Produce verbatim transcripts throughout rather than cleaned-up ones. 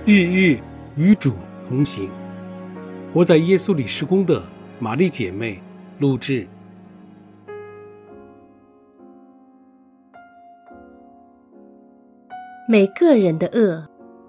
日日与主同行。活在耶稣里事工的玛丽姐妹录制。 每个人的恶。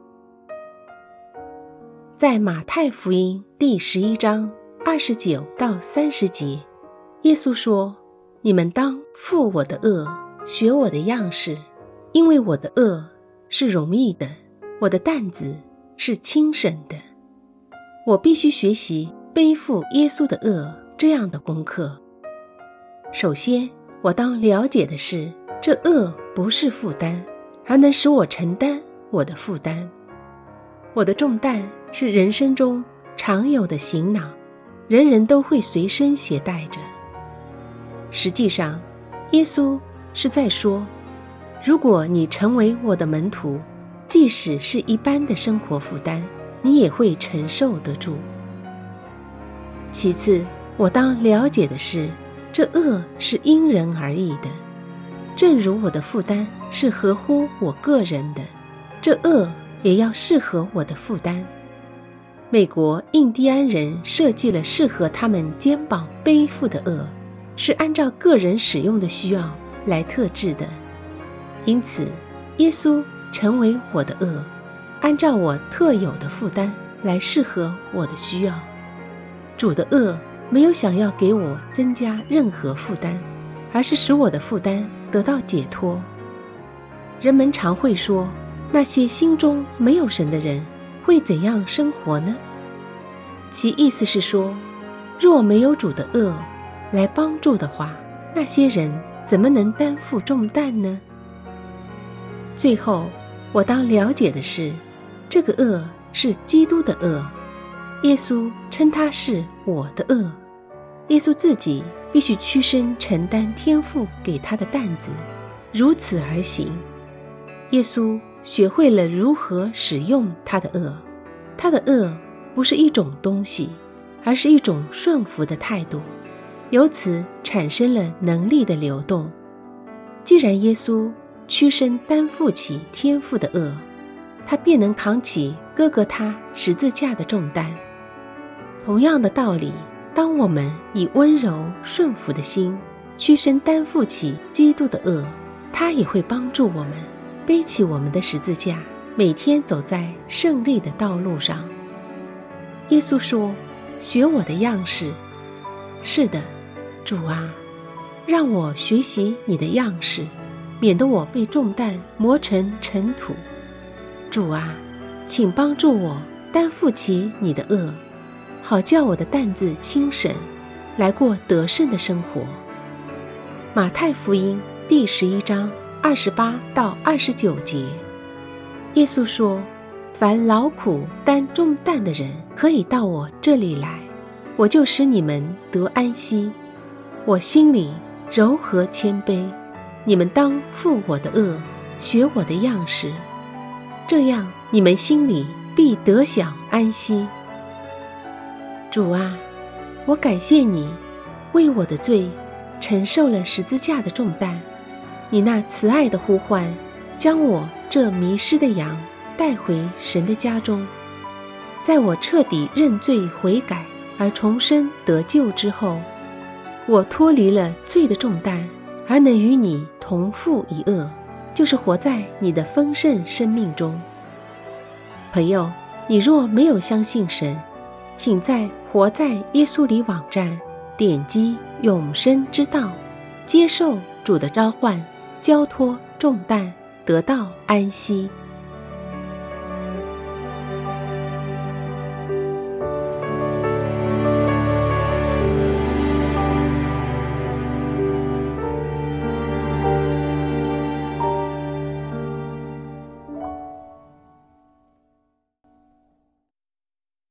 在马太福音第十一章二十九到三十节，耶稣说：你们当负我的恶，学我的样式，因为我的恶是容易的，我的担子是轻省的。我必须学习背负耶稣的恶这样的功课。首先，我当了解的是，这恶不是负担，而能使我承担我的负担。我的重担是人生中常有的行囊，人人都会随身携带着。实际上，耶稣是在说，如果你成为我的门徒，即使是一般的生活负担，你也会承受得住。其次，我当了解的是，这恶是因人而异的，正如我的负担是合乎我个人的，这恶也要适合我的负担。美国印第安人设计了适合他们肩膀背负的恶，是按照个人使用的需要来特制的。因此，耶稣成为我的恶，按照我特有的负担来适合我的需要。主的恶没有想要给我增加任何负担，而是使我的负担得到解脱。人们常会说，那些心中没有神的人会怎样生活呢？其意思是说，若没有主的恶来帮助的话，那些人怎么能担负重担呢？最后，我当了解的是，这个恶是基督的恶，耶稣称他是我的恶。耶稣自己必须屈身承担天父给他的担子，如此而行。耶稣学会了如何使用他的恶，他的恶不是一种东西，而是一种顺服的态度，由此产生了能力的流动。既然耶稣屈身担负起天父的恶，他便能扛起哥哥他十字架的重担。同样的道理，当我们以温柔顺服的心屈身担负起基督的恶，他也会帮助我们背起我们的十字架，每天走在胜利的道路上。耶稣说：学我的样式。是的，主啊，让我学习你的样式，免得我被重担磨成尘土。主啊，请帮助我担负起你的恶，好叫我的担子轻省，来过得胜的生活。马太福音第十一章二十八到二十九节，耶稣说：凡劳苦担重担的人，可以到我这里来，我就使你们得安息。我心里柔和谦卑，你们当负我的恶，学我的样式，这样你们心里必得享安息。主啊，我感谢你为我的罪承受了十字架的重担，你那慈爱的呼唤将我这迷失的羊带回神的家中。在我彻底认罪悔改而重生得救之后，我脱离了罪的重担，而能与你同负一恶，就是活在你的丰盛生命中。朋友，你若没有相信神，请在活在耶稣里网站点击永生之道，接受主的召唤，交托重担，得到安息。